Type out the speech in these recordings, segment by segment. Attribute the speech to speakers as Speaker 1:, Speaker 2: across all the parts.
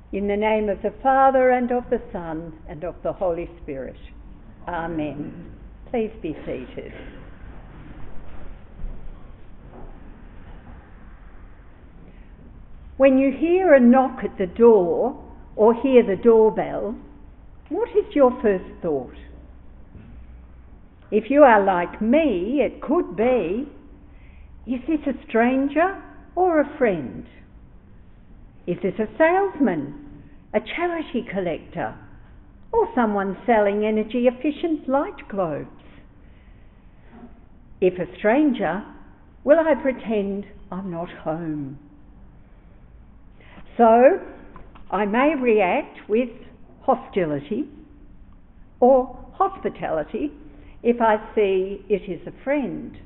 Speaker 1: In the name of the Father, and of the Son, and of the Holy Spirit. Amen. Please be seated. When you hear a knock at the door or hear the doorbell, what is your first thought? If you are like me, it could be, is this a stranger or a friend? Is this a salesman, a charity collector, or someone selling energy-efficient light globes? If a stranger, will I pretend I'm not home? So, I may react with hostility or hospitality if I see it is a friend.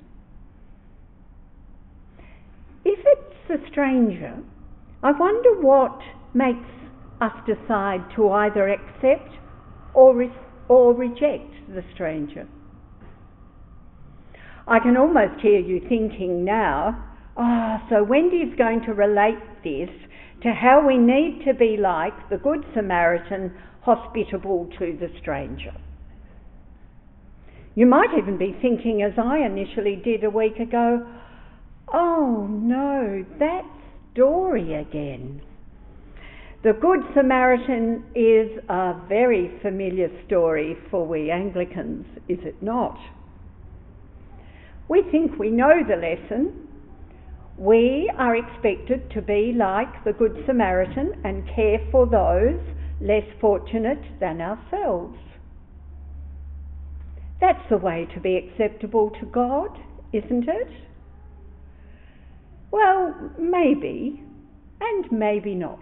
Speaker 1: If it's a stranger, I wonder what makes us decide to either accept or reject the stranger. I can almost hear you thinking now, so Wendy's going to relate this to how we need to be like the Good Samaritan, hospitable to the stranger. You might even be thinking, as I initially did a week ago, oh no, that story again. The Good Samaritan is a very familiar story for we Anglicans, is it not? We think we know the lesson. We are expected to be like the Good Samaritan and care for those less fortunate than ourselves. That's the way to be acceptable to God, isn't it? Well, maybe, and maybe not.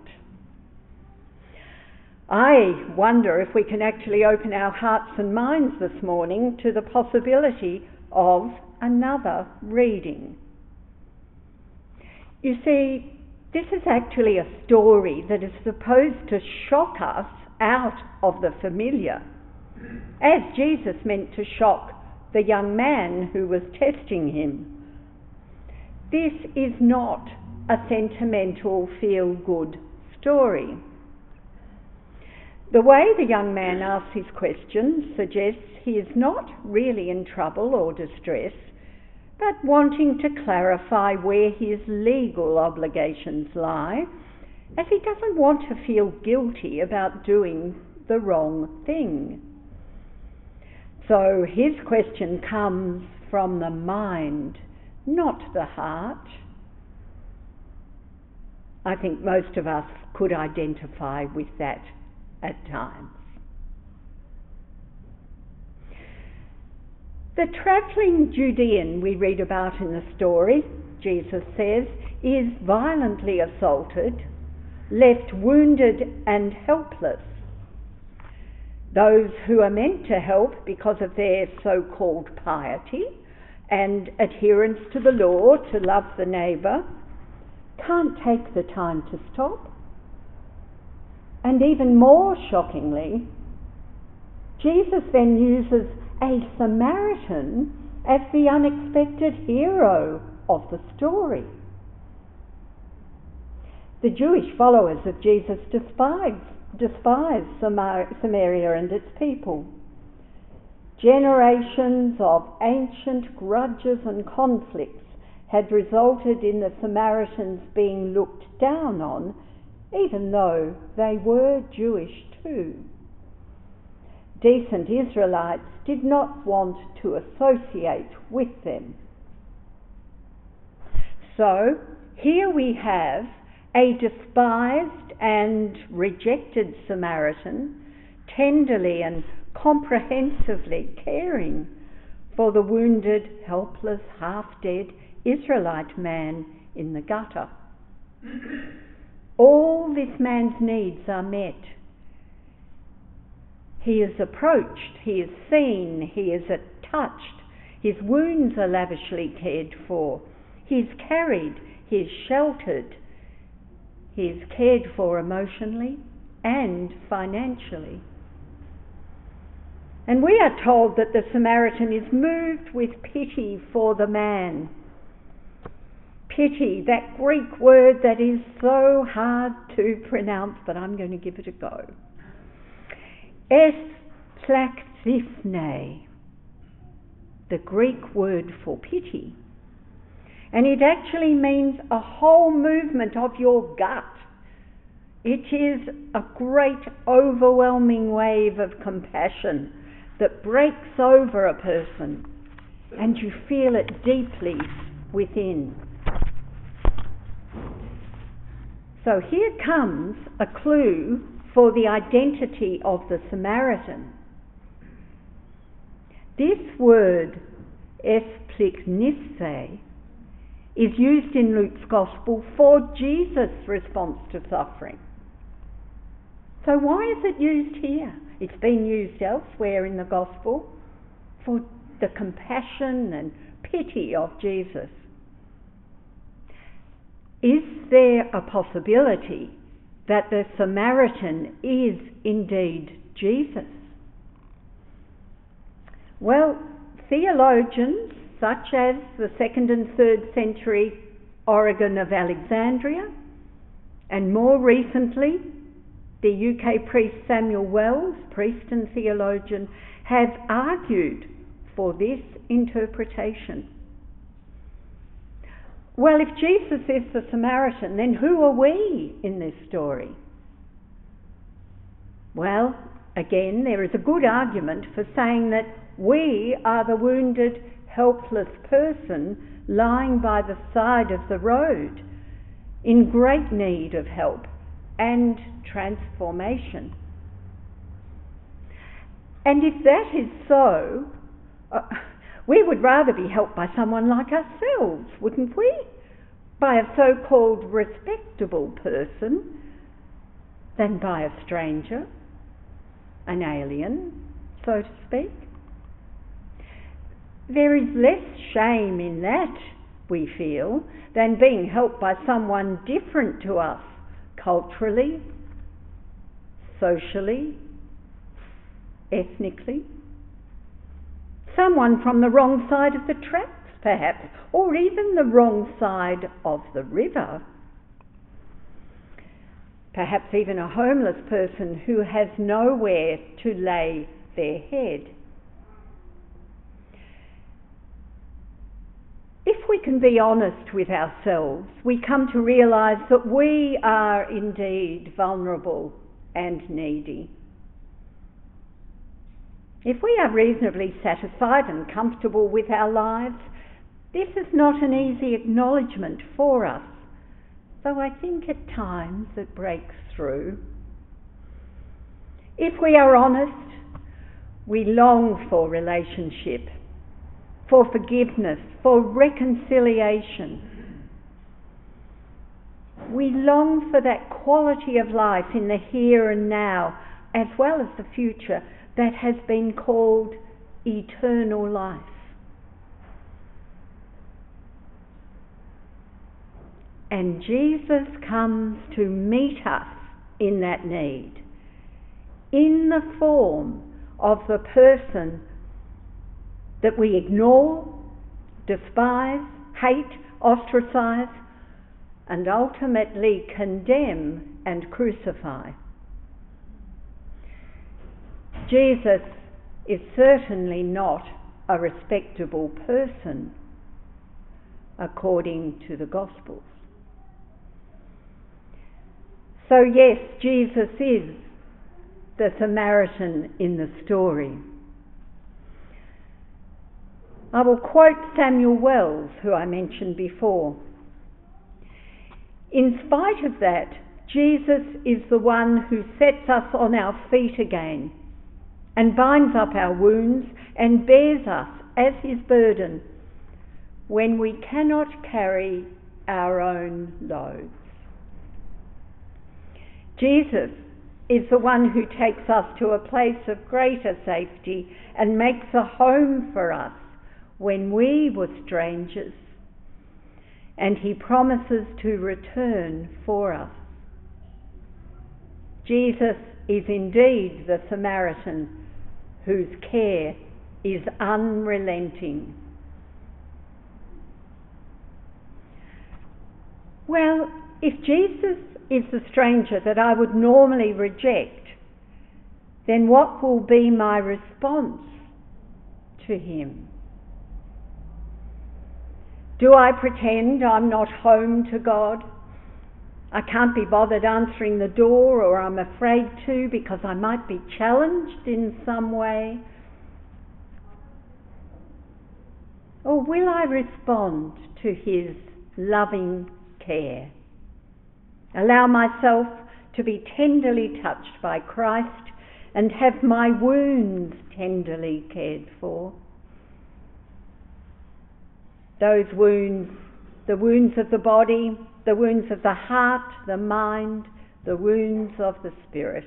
Speaker 1: I wonder if we can actually open our hearts and minds this morning to the possibility of another reading. You see, this is actually a story that is supposed to shock us out of the familiar, as Jesus meant to shock the young man who was testing him. This is not a sentimental, feel-good story. The way the young man asks his questions suggests he is not really in trouble or distress, but wanting to clarify where his legal obligations lie, as he doesn't want to feel guilty about doing the wrong thing. So his question comes from the mind, not the heart. I think most of us could identify with that at times. The travelling Judean we read about in the story, Jesus says, is violently assaulted, left wounded and helpless. Those who are meant to help because of their so-called piety and adherence to the law to love the neighbour can't take the time to stop. And even more shockingly, Jesus then uses a Samaritan as the unexpected hero of the story. The Jewish followers of Jesus despised Samaria and its people. Generations of ancient grudges and conflicts had resulted in the Samaritans being looked down on, even though they were Jewish too. Decent Israelites did not want to associate with them. So here we have a despised and rejected Samaritan tenderly and comprehensively caring for the wounded, helpless, half-dead Israelite man in the gutter. All this man's needs are met. He is approached, he is seen, he is touched, his wounds are lavishly cared for, he is carried, he is sheltered, he is cared for emotionally and financially. And we are told that the Samaritan is moved with pity for the man. Pity, that Greek word that is so hard to pronounce, but I'm going to give it a go. Esplakthyphne, the Greek word for pity. And it actually means a whole movement of your gut. It is a great overwhelming wave of compassion that breaks over a person and you feel it deeply within. So here comes a clue for the identity of the Samaritan. This word, esplakthyphne, is used in Luke's Gospel for Jesus' response to suffering. So why is it used here? It's been used elsewhere in the Gospel for the compassion and pity of Jesus. Is there a possibility that the Samaritan is indeed Jesus? Well, theologians such as the 2nd and 3rd century Origen of Alexandria, and more recently the UK priest Samuel Wells, priest and theologian, have argued for this interpretation. Well, if Jesus is the Samaritan, then who are we in this story? Well, again, there is a good argument for saying that we are the wounded, helpless person lying by the side of the road in great need of help and transformation. And if that is so, we would rather be helped by someone like ourselves, wouldn't we? By a so-called respectable person than by a stranger, an alien, so to speak. There is less shame in that, we feel, than being helped by someone different to us culturally, socially, ethnically. Someone from the wrong side of the tracks, perhaps, or even the wrong side of the river. Perhaps even a homeless person who has nowhere to lay their head. If we can be honest with ourselves, we come to realise that we are indeed vulnerable and needy. If we are reasonably satisfied and comfortable with our lives, this is not an easy acknowledgement for us, though I think at times it breaks through. If we are honest, we long for relationship, for forgiveness, for reconciliation. We long for that quality of life in the here and now, as well as the future, that has been called eternal life. And Jesus comes to meet us in that need, in the form of the person that we ignore, despise, hate, ostracize, and ultimately condemn and crucify. Jesus is certainly not a respectable person according to the Gospels. So yes, Jesus is the Samaritan in the story. I will quote Samuel Wells, who I mentioned before. In spite of that, Jesus is the one who sets us on our feet again and binds up our wounds and bears us as his burden when we cannot carry our own loads. Jesus is the one who takes us to a place of greater safety and makes a home for us when we were strangers, and he promises to return for us. Jesus is indeed the Samaritan whose care is unrelenting. Well, if Jesus is the stranger that I would normally reject, then what will be my response to him? Do I pretend I'm not home to God? I can't be bothered answering the door, or I'm afraid to because I might be challenged in some way? Or will I respond to his loving care? Allow myself to be tenderly touched by Christ and have my wounds tenderly cared for. Those wounds, the wounds of the body, the wounds of the heart, the mind, the wounds of the spirit.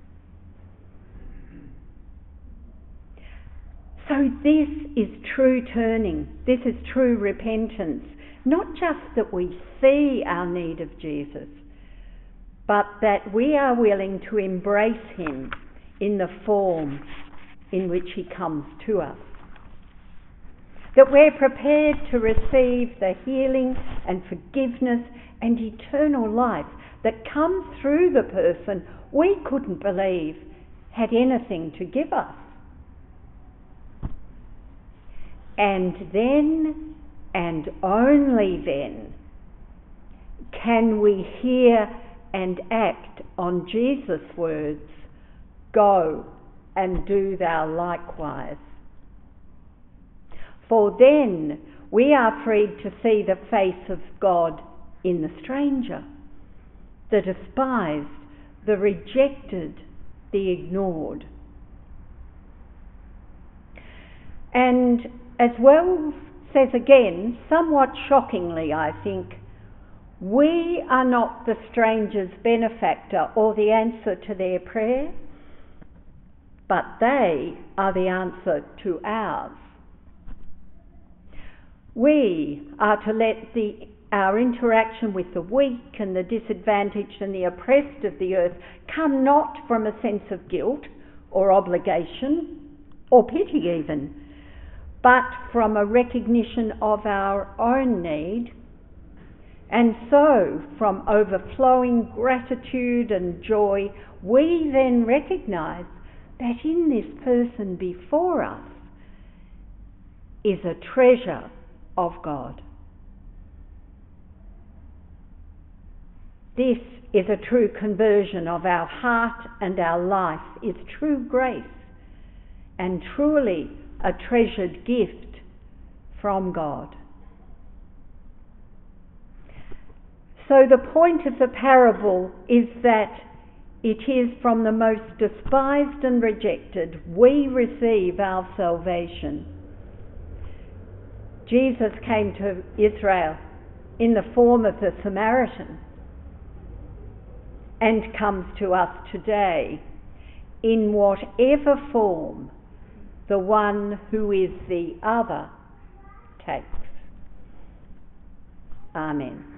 Speaker 1: So this is true turning. This is true repentance. Not just that we see our need of Jesus, but that we are willing to embrace him in the form in which he comes to us. That we're prepared to receive the healing and forgiveness and eternal life that comes through the person we couldn't believe had anything to give us. And then, and only then, can we hear and act on Jesus' words, "Go and do thou likewise." For then we are freed to see the face of God in the stranger, the despised, the rejected, the ignored. And as Wells says again, somewhat shockingly I think, we are not the stranger's benefactor or the answer to their prayer, but they are the answer to ours. We are to let our interaction with the weak and the disadvantaged and the oppressed of the earth come not from a sense of guilt or obligation or pity even, but from a recognition of our own need, and so from overflowing gratitude and joy, we then recognise that in this person before us is a treasure of God. This is a true conversion of our heart and our life, is true grace and truly a treasured gift from God. So the point of the parable is that it is from the most despised and rejected we receive our salvation. Jesus came to Israel in the form of the Samaritan and comes to us today in whatever form the one who is the other takes. Amen.